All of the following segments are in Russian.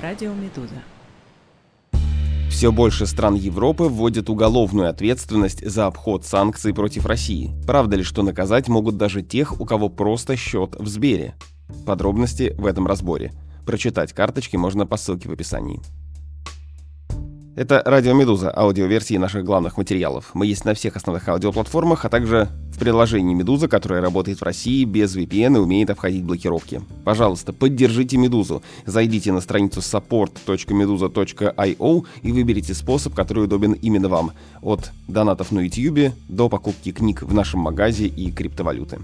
Радио Медуза. Все больше стран Европы вводят уголовную ответственность за обход санкций против России. Правда ли, что наказать могут даже тех, у кого просто счет в Сбере? Подробности в этом разборе. Прочитать карточки можно по ссылке в описании. Это Радио Медуза, аудиоверсии наших главных материалов. Мы есть на всех основных аудиоплатформах, а также в приложении Медуза, которое работает в России без VPN и умеет обходить блокировки. Пожалуйста, поддержите Медузу. Зайдите на страницу support.meduza.io и выберите способ, который удобен именно вам. От донатов на YouTube до покупки книг в нашем магазе и криптовалюты.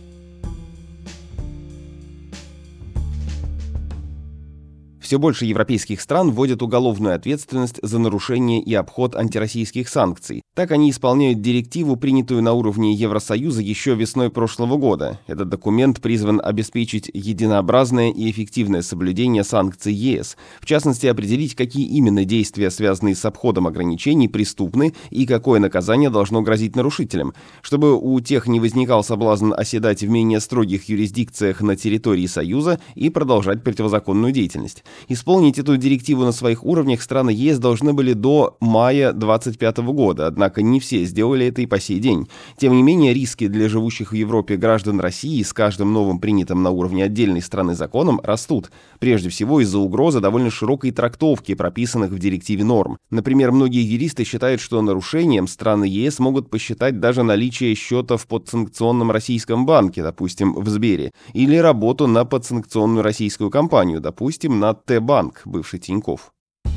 Все больше европейских стран вводят уголовную ответственность за нарушение и обход антироссийских санкций. Так они исполняют директиву, принятую на уровне Евросоюза еще весной прошлого года. Этот документ призван обеспечить единообразное и эффективное соблюдение санкций ЕС. В частности, определить, какие именно действия, связанные с обходом ограничений, преступны и какое наказание должно грозить нарушителям. Чтобы у тех не возникал соблазн оседать в менее строгих юрисдикциях на территории Союза и продолжать противозаконную деятельность. Исполнить эту директиву на своих уровнях страны ЕС должны были до мая 2025 года, однако не все сделали это и по сей день. Тем не менее, риски для живущих в Европе граждан России с каждым новым принятым на уровне отдельной страны законом растут. Прежде всего из-за угрозы довольно широкой трактовки прописанных в директиве норм. Например, многие юристы считают, что нарушением страны ЕС могут посчитать даже наличие счета в подсанкционном российском банке, допустим, в Сбере, или работу на подсанкционную российскую компанию, допустим, на Т-банк, бывший Тинькофф.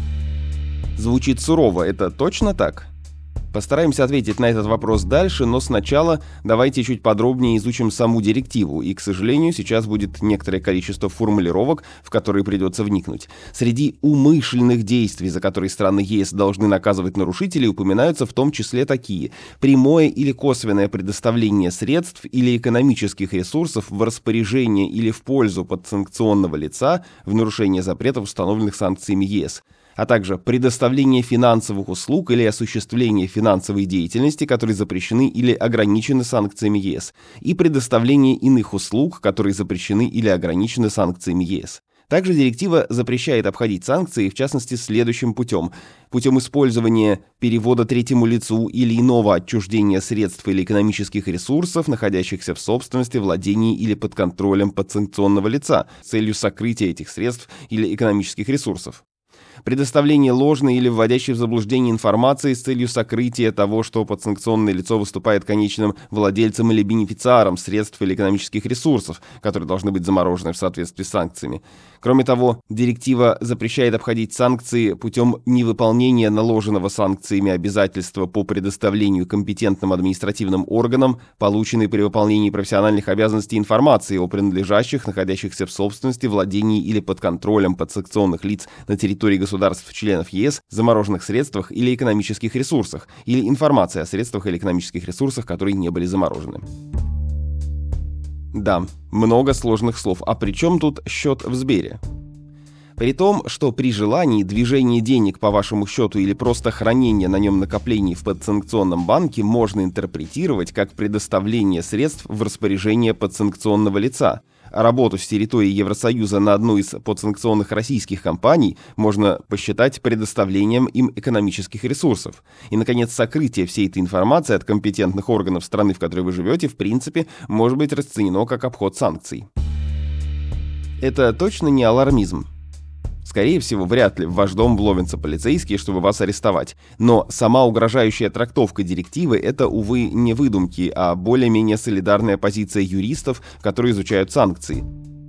Звучит сурово, это точно так? Постараемся ответить на этот вопрос дальше, но сначала давайте чуть подробнее изучим саму директиву, и, к сожалению, сейчас будет некоторое количество формулировок, в которые придется вникнуть. Среди умышленных действий, за которые страны ЕС должны наказывать нарушителей, упоминаются в том числе такие: прямое или косвенное предоставление средств или экономических ресурсов в распоряжение или в пользу подсанкционного лица в нарушение запретов, установленных санкциями ЕС, а также предоставление финансовых услуг или осуществление финансовой деятельности, которые запрещены или ограничены санкциями ЕС, и предоставление иных услуг, которые запрещены или ограничены санкциями ЕС. Также директива запрещает обходить санкции, в частности, следующим путем. Путем использования перевода третьему лицу или иного отчуждения средств или экономических ресурсов, находящихся в собственности, владении или под контролем подсанкционного лица, с целью сокрытия этих средств или экономических ресурсов. Предоставление ложной или вводящей в заблуждение информации с целью сокрытия того, что подсанкционное лицо выступает конечным владельцем или бенефициаром средств или экономических ресурсов, которые должны быть заморожены в соответствии с санкциями. Кроме того, директива запрещает обходить санкции путем невыполнения наложенного санкциями обязательства по предоставлению компетентным административным органам, полученной при выполнении профессиональных обязанностей, информации о принадлежащих, находящихся в собственности, владении или под контролем подсанкционных лиц на территории государств-членов ЕС, замороженных средствах или экономических ресурсах, или информации о средствах или экономических ресурсах, которые не были заморожены. Да, много сложных слов. А при чем тут счет в Сбере? При том, что при желании движение денег по вашему счету или просто хранение на нем накоплений в подсанкционном банке можно интерпретировать как предоставление средств в распоряжение подсанкционного лица. А работу с территории Евросоюза на одну из подсанкционных российских компаний можно посчитать предоставлением им экономических ресурсов. И, наконец, сокрытие всей этой информации от компетентных органов страны, в которой вы живете, в принципе, может быть расценено как обход санкций. Это точно не алармизм. Скорее всего, вряд ли в ваш дом вломятся полицейские, чтобы вас арестовать. Но сама угрожающая трактовка директивы — это, увы, не выдумки, а более-менее солидарная позиция юристов, которые изучают санкции.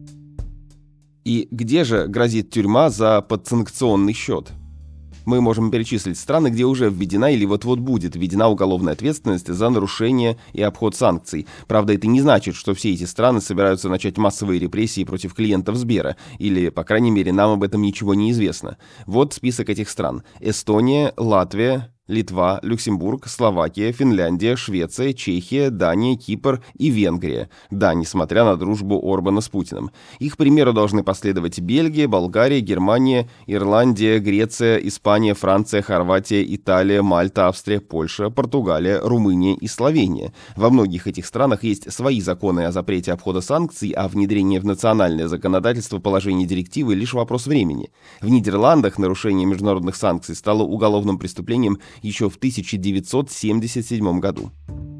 И где же грозит тюрьма за подсанкционный счет? Мы можем перечислить страны, где уже введена или вот-вот будет введена уголовная ответственность за нарушение и обход санкций. Правда, это не значит, что все эти страны собираются начать массовые репрессии против клиентов Сбера, или, по крайней мере, нам об этом ничего не известно. Вот список этих стран: Эстония, Латвия, Литва, Люксембург, Словакия, Финляндия, Швеция, Чехия, Дания, Кипр и Венгрия. Да, несмотря на дружбу Орбана с Путиным. Их примеру должны последовать Бельгия, Болгария, Германия, Ирландия, Греция, Испания, Франция, Хорватия, Италия, Мальта, Австрия, Польша, Португалия, Румыния и Словения. Во многих этих странах есть свои законы о запрете обхода санкций, а внедрение в национальное законодательство положений директивы лишь вопрос времени. В Нидерландах нарушение международных санкций стало уголовным преступлением еще в 1977 году.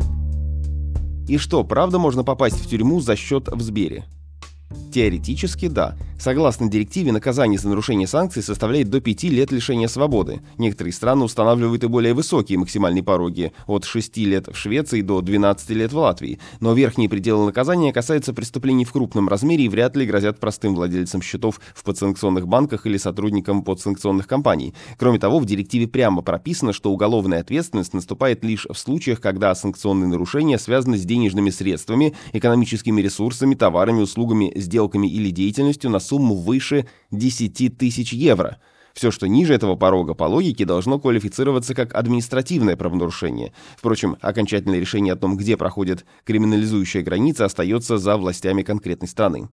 И что, правда можно попасть в тюрьму за счет в Сбере? Теоретически, да. Согласно директиве, наказание за нарушение санкций составляет до 5 лет лишения свободы. Некоторые страны устанавливают и более высокие максимальные пороги, от 6 лет в Швеции до 12 лет в Латвии. Но верхние пределы наказания касаются преступлений в крупном размере и вряд ли грозят простым владельцам счетов в подсанкционных банках или сотрудникам подсанкционных компаний. Кроме того, в директиве прямо прописано, что уголовная ответственность наступает лишь в случаях, когда санкционные нарушения связаны с денежными средствами, экономическими ресурсами, товарами, услугами, сделками или деятельностью на сумму выше 10 тысяч евро. Все, что ниже этого порога, по логике, должно квалифицироваться как административное правонарушение. Впрочем, окончательное решение о том, где проходит криминализующая граница, остается за властями конкретной страны.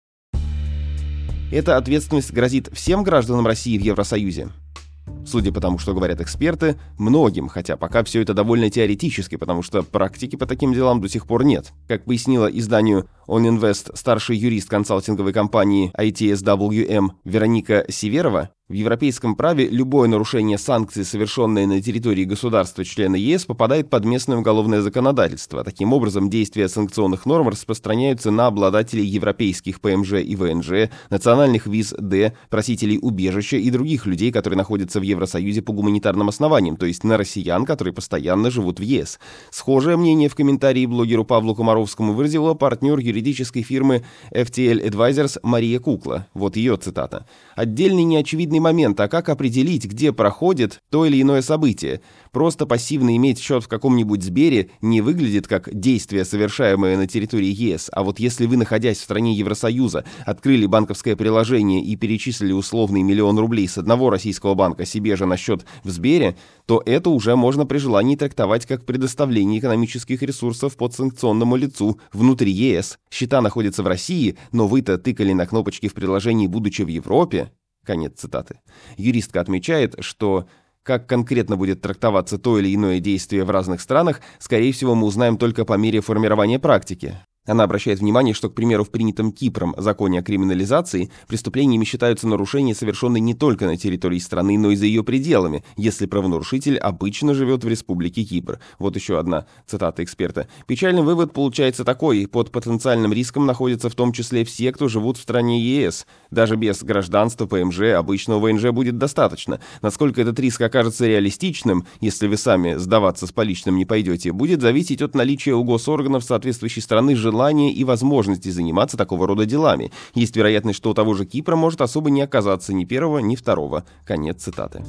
Эта ответственность грозит всем гражданам России в Евросоюзе? Судя по тому, что говорят эксперты, многим, хотя пока все это довольно теоретически, потому что практики по таким делам до сих пор нет. Как пояснила изданию On Invest старший юрист консалтинговой компании ITSWM Вероника Северова, в европейском праве любое нарушение санкций, совершенное на территории государства-члена ЕС, попадает под местное уголовное законодательство. Таким образом, действия санкционных норм распространяются на обладателей европейских ПМЖ и ВНЖ, национальных виз Д, просителей убежища и других людей, которые находятся в Евросоюзе по гуманитарным основаниям, то есть на россиян, которые постоянно живут в ЕС. Схожее мнение в комментарии блогеру Павлу Комаровскому выразила партнер юридической фирмы FTL Advisors Мария Кукла. Вот ее цитата. «Отдельный неочевидный момент, а как определить, где проходит то или иное событие? Просто пассивно иметь счет в каком-нибудь Сбере не выглядит как действие, совершаемое на территории ЕС, а вот если вы, находясь в стране Евросоюза, открыли банковское приложение и перечислили условный 1 000 000 рублей с одного российского банка себе же на счет в Сбере, то это уже можно при желании трактовать как предоставление экономических ресурсов подсанкционному лицу внутри ЕС. Счета находятся в России, но вы-то тыкали на кнопочки в приложении, будучи в Европе». Конец цитаты. Юристка отмечает, что как конкретно будет трактоваться то или иное действие в разных странах, скорее всего, мы узнаем только по мере формирования практики. Она обращает внимание, что, к примеру, в принятом Кипром законе о криминализации преступлениями считаются нарушения, совершенные не только на территории страны, но и за ее пределами, если правонарушитель обычно живет в Республике Кипр. Вот еще одна цитата эксперта. Печальный вывод получается такой: под потенциальным риском находятся в том числе все, кто живут в стране ЕС. Даже без гражданства, ПМЖ, обычного ВНЖ будет достаточно. Насколько этот риск окажется реалистичным, если вы сами сдаваться с поличным не пойдете, будет зависеть от наличия у госорганов соответствующей страны желания и возможности заниматься такого рода делами. Есть вероятность, что у того же Кипра может особо не оказаться ни первого, ни второго. Конец цитаты.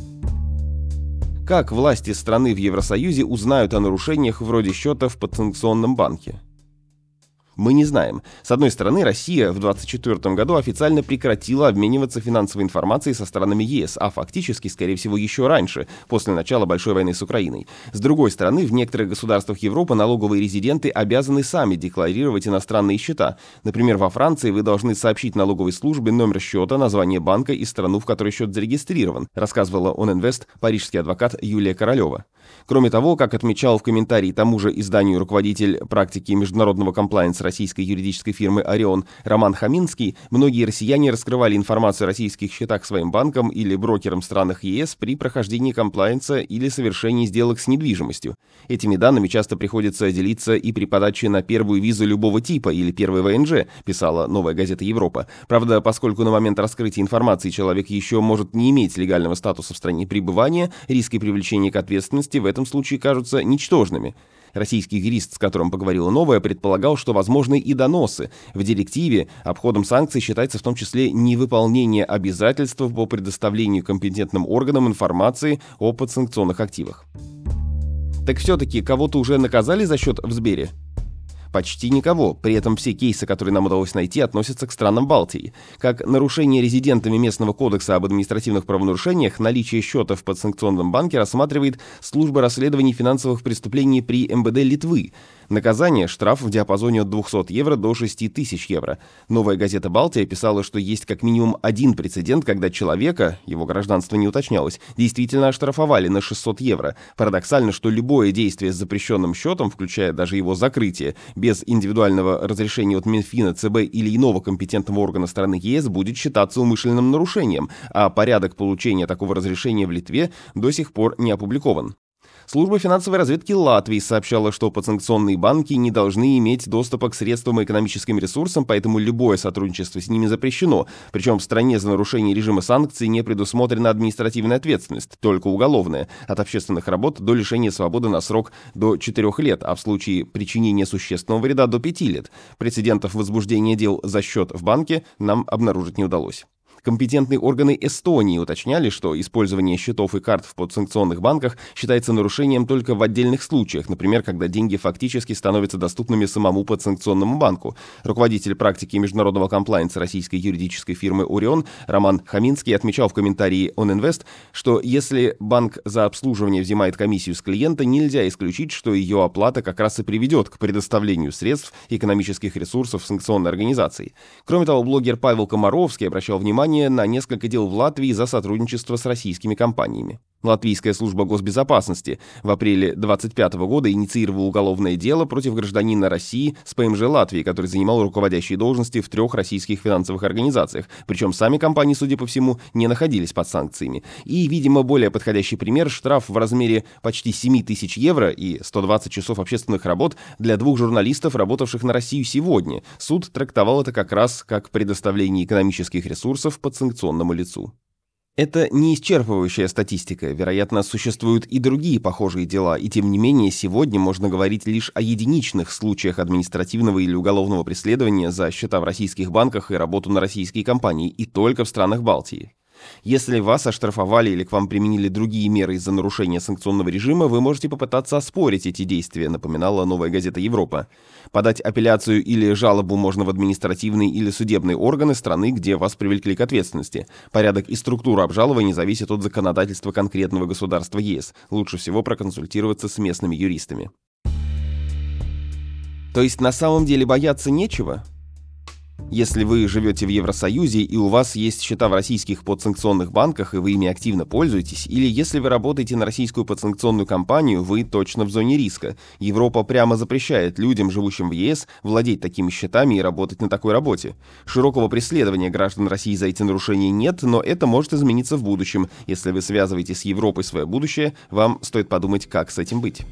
Как власти страны в Евросоюзе узнают о нарушениях вроде счета в подсанкционном банке? Мы не знаем. С одной стороны, Россия в 2024 году официально прекратила обмениваться финансовой информацией со странами ЕС, а фактически, скорее всего, еще раньше, после начала большой войны с Украиной. С другой стороны, в некоторых государствах Европы налоговые резиденты обязаны сами декларировать иностранные счета. Например, во Франции вы должны сообщить налоговой службе номер счета, название банка и страну, в которой счет зарегистрирован, рассказывала On Invest парижский адвокат Юлия Королева. Кроме того, как отмечал в комментарии тому же изданию руководитель практики международного комплаенса российской юридической фирмы «Орион» Роман Хаминский, многие россияне раскрывали информацию о российских счетах своим банкам или брокерам в странах ЕС при прохождении комплаенса или совершении сделок с недвижимостью. Этими данными часто приходится делиться и при подаче на первую визу любого типа или первый ВНЖ, писала «Новая газета Европа». Правда, поскольку на момент раскрытия информации человек еще может не иметь легального статуса в стране пребывания, риски привлечения к ответственности в этом случае кажутся ничтожными. Российский юрист, с которым поговорила «Новая», предполагал, что возможны и доносы. В директиве обходом санкций считается в том числе невыполнение обязательств по предоставлению компетентным органам информации о подсанкционных активах. Так все-таки кого-то уже наказали за счет в Сбере? Почти никого. При этом все кейсы, которые нам удалось найти, относятся к странам Балтии. Как нарушение резидентами местного кодекса об административных правонарушениях, наличие счета в подсанкционном банке рассматривает служба расследований финансовых преступлений при МВД Литвы. Наказание – штраф в диапазоне от 200 евро до 6000 евро. Новая газета «Балтия» писала, что есть как минимум один прецедент, когда человека, его гражданство не уточнялось, действительно оштрафовали на 600 евро. Парадоксально, что любое действие с запрещенным счетом, включая даже его закрытие, без индивидуального разрешения от Минфина, ЦБ или иного компетентного органа страны ЕС будет считаться умышленным нарушением, а порядок получения такого разрешения в Литве до сих пор не опубликован. Служба финансовой разведки Латвии сообщала, что подсанкционные банки не должны иметь доступа к средствам и экономическим ресурсам, поэтому любое сотрудничество с ними запрещено. Причем в стране за нарушение режима санкций не предусмотрена административная ответственность, только уголовная, от общественных работ до лишения свободы на срок до 4 лет, а в случае причинения существенного вреда до 5 лет. Прецедентов возбуждения дел за счет в банке нам обнаружить не удалось. Компетентные органы Эстонии уточняли, что использование счетов и карт в подсанкционных банках считается нарушением только в отдельных случаях, например, когда деньги фактически становятся доступными самому подсанкционному банку. Руководитель практики международного комплайнса российской юридической фирмы «Орион» Роман Хаминский отмечал в комментарии OnInvest, что если банк за обслуживание взимает комиссию с клиента, нельзя исключить, что ее оплата как раз и приведет к предоставлению средств и экономических ресурсов санкционной организации. Кроме того, блогер Павел Комаровский обращал внимание на несколько дел в Латвии за сотрудничество с российскими компаниями. Латвийская служба госбезопасности в апреле 2025 года инициировала уголовное дело против гражданина России с ПМЖ Латвии, который занимал руководящие должности в 3 российских финансовых организациях. Причем сами компании, судя по всему, не находились под санкциями. И, видимо, более подходящий пример – штраф в размере почти 7000 евро и 120 часов общественных работ для 2 журналистов, работавших на Россию сегодня. Суд трактовал это как раз как предоставление экономических ресурсов подсанкционному лицу. Это не исчерпывающая статистика, вероятно, существуют и другие похожие дела, и тем не менее сегодня можно говорить лишь о единичных случаях административного или уголовного преследования за счета в российских банках и работу на российские компании, и только в странах Балтии. Если вас оштрафовали или к вам применили другие меры из-за нарушения санкционного режима, вы можете попытаться оспорить эти действия, напоминала «Новая газета Европа». Подать апелляцию или жалобу можно в административные или судебные органы страны, где вас привлекли к ответственности. Порядок и структура обжалования зависят от законодательства конкретного государства ЕС. Лучше всего проконсультироваться с местными юристами. То есть на самом деле бояться нечего? Если вы живете в Евросоюзе и у вас есть счета в российских подсанкционных банках и вы ими активно пользуетесь, или если вы работаете на российскую подсанкционную компанию, вы точно в зоне риска. Европа прямо запрещает людям, живущим в ЕС, владеть такими счетами и работать на такой работе. Широкого преследования граждан России за эти нарушения нет, но это может измениться в будущем. Если вы связываете с Европой свое будущее, вам стоит подумать, как с этим быть.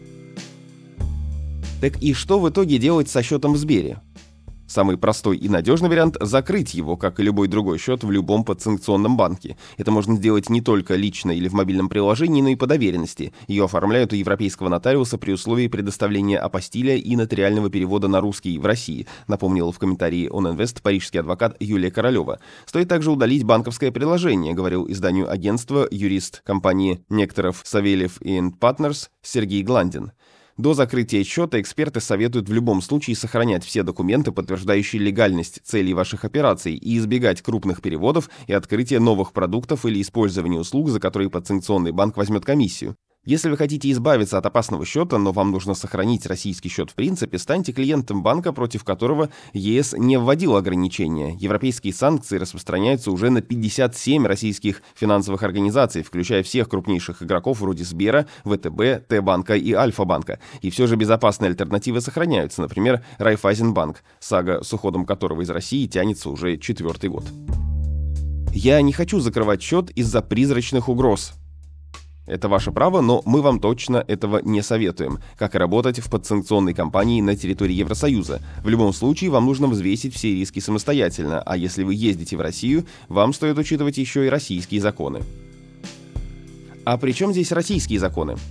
Так и что в итоге делать со счетом в Сбере? Самый простой и надежный вариант – закрыть его, как и любой другой счет в любом подсанкционном банке. Это можно сделать не только лично или в мобильном приложении, но и по доверенности. Ее оформляют у европейского нотариуса при условии предоставления апостиля и нотариального перевода на русский в России, напомнила в комментарии OnInvest парижский адвокат Юлия Королева. Стоит также удалить банковское приложение, говорил изданию агентства юрист компании Некторов, Савельев и Partners Сергей Гландин. До закрытия счета эксперты советуют в любом случае сохранять все документы, подтверждающие легальность целей ваших операций, и избегать крупных переводов и открытия новых продуктов или использования услуг, за которые подсанкционный банк возьмет комиссию. Если вы хотите избавиться от опасного счета, но вам нужно сохранить российский счет в принципе, станьте клиентом банка, против которого ЕС не вводил ограничения. Европейские санкции распространяются уже на 57 российских финансовых организаций, включая всех крупнейших игроков вроде Сбера, ВТБ, Т-банка и Альфа-банка. И все же безопасные альтернативы сохраняются, например, Райффайзенбанк, сага с уходом которого из России тянется уже 4-й год. Я не хочу закрывать счет из-за призрачных угроз. Это ваше право, но мы вам точно этого не советуем, как и работать в подсанкционной компании на территории Евросоюза. В любом случае, вам нужно взвесить все риски самостоятельно, а если вы ездите в Россию, вам стоит учитывать еще и российские законы. А при чем здесь российские законы?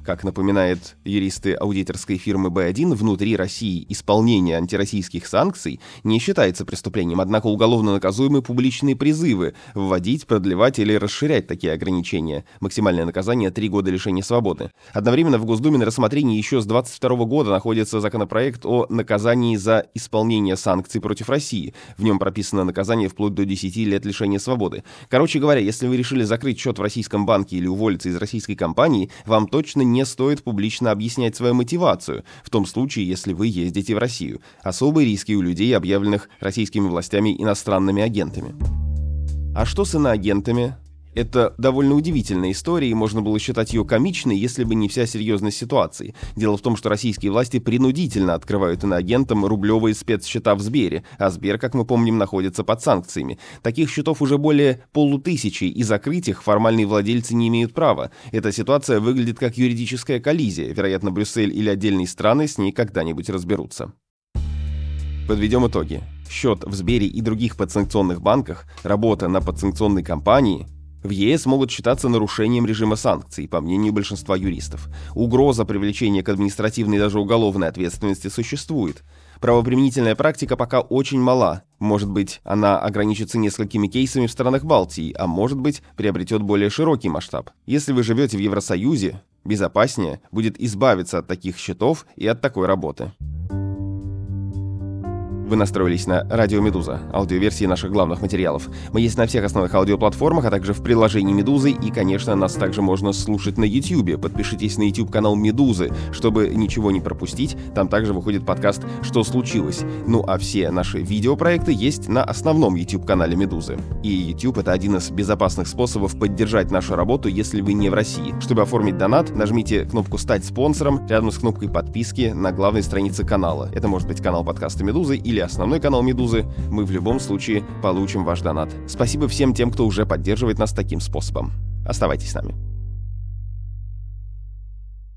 Как напоминают юристы аудиторской фирмы B1, внутри России исполнение антироссийских санкций не считается преступлением, однако уголовно наказуемы публичные призывы вводить, продлевать или расширять такие ограничения. Максимальное наказание — 3 года лишения свободы. Одновременно в Госдуме на рассмотрении еще с 2022 года находится законопроект о наказании за исполнение санкций против России. В нем прописано наказание вплоть до 10 лет лишения свободы. Короче говоря, если вы решили закрыть счет в российском банке или уволиться из российской компании, вам точно не стоит публично объяснять свою мотивацию, в том случае, если вы ездите в Россию. Особые риски у людей, объявленных российскими властями иностранными агентами. А что с иноагентами? Это довольно удивительная история, и можно было считать ее комичной, если бы не вся серьезность ситуации. Дело в том, что российские власти принудительно открывают иноагентам рублевые спецсчета в Сбере, а Сбер, как мы помним, находится под санкциями. Таких счетов уже более 500, и закрыть их формальные владельцы не имеют права. Эта ситуация выглядит как юридическая коллизия. Вероятно, Брюссель или отдельные страны с ней когда-нибудь разберутся. Подведем итоги. Счет в Сбере и других подсанкционных банках, работа на подсанкционной компании в ЕС могут считаться нарушением режима санкций, по мнению большинства юристов. Угроза привлечения к административной и даже уголовной ответственности существует. Правоприменительная практика пока очень мала. Может быть, она ограничится несколькими кейсами в странах Балтии, а может быть, приобретет более широкий масштаб. Если вы живете в Евросоюзе, безопаснее будет избавиться от таких счетов и от такой работы. Вы настроились на Радио Медуза, аудиоверсии наших главных материалов. Мы есть на всех основных аудиоплатформах, а также в приложении Медузы, и, конечно, нас также можно слушать на YouTube. Подпишитесь на YouTube-канал Медузы, чтобы ничего не пропустить. Там также выходит подкаст «Что случилось?». Ну а все наши видеопроекты есть на основном YouTube-канале Медузы. И YouTube — это один из безопасных способов поддержать нашу работу, если вы не в России. Чтобы оформить донат, нажмите кнопку «Стать спонсором» рядом с кнопкой подписки на главной странице канала. Это может быть канал подкаста Медузы или основной канал Медузы. Мы в любом случае получим ваш донат. Спасибо всем тем, кто уже поддерживает нас таким способом. Оставайтесь с нами.